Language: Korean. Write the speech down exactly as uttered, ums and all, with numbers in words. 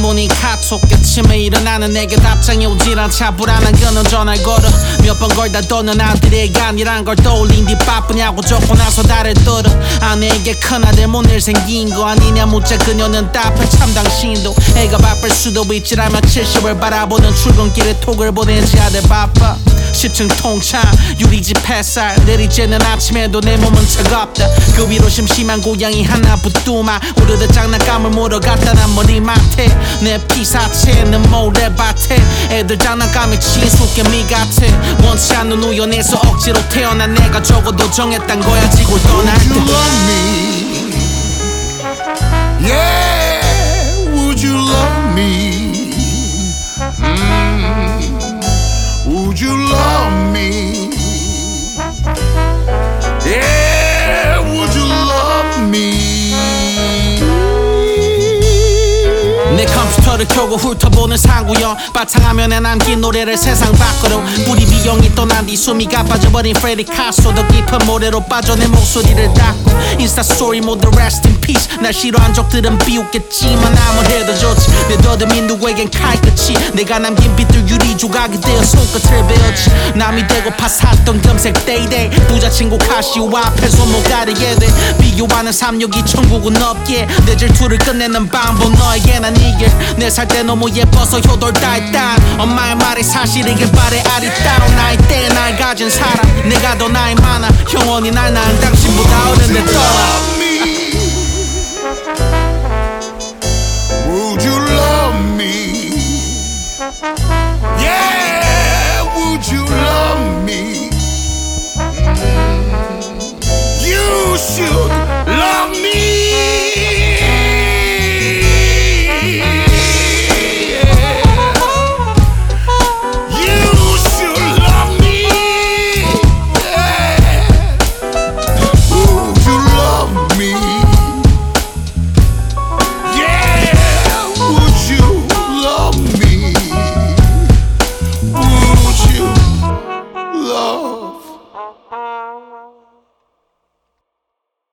문이 카톡 아침에 일어나는 내게 답장이 오질 않자 불안한 그는 전화를 걸어 몇 번 걸다 너는 아들에게 아니란 걸 떠올린 뒤 바쁘냐고 적고 나서 달을 떨어 아내에게 큰아들 못낼 생긴 거 아니냐 묻자 그녀는 답해 참 당신도 애가 바쁠 수도 있지라며 칠십을 바라보는 출근길에 톡을 보내지 아들 바빠 십 층 통창 유리집 햇살 내리쬐는 아침에도 내 몸은 차갑다 그 위로 심심한 고양이 하나 붙두마 오르듯 장난감을 물어갔다 난 머리맡에 내 피사체는 모래밭에 애들 장난감에 친숙해미 같아 원치 않는 우연에서 억지로 태어난 내가 적어도 정했단 거야 지구 떠날 때 Would you love me? Yeah, would you love me? Mm. Would you love me? Yeah, would you love me? 내 컴퓨터를 켜고 훑어보는 상구형 바탕화면에 남긴 노래를 세상 밖으로 우리 비용이 떠난 뒤 숨이 가빠져버린 프레디 카소 더 깊은 모래로 빠져 내 목소리를 닫고 인스타 스토리 모두 rest in peace 날 싫어한 적들은 비웃겠지만 아무래도 좋지 내 더듬이 누구에겐 칼끝이 내가 남긴 빛들 유리 조각이 되어 손끝을 베었지 남이 되고파 샀던 금색 데이데이 부자친구 카시오 앞에 손목 가리게 돼 비교하는 삼육이 천국은 없기에 내 질투를 끝내는 방법 너에게 난 이길 내 살 때 너무 예뻐서 효돌 딸딸 엄마의 말이 사실이길 바래 아리따운 나이 때에 날 가진 사람 내가 더 나이 많아 영원히 날 낳은 당신보다 어른데 떠나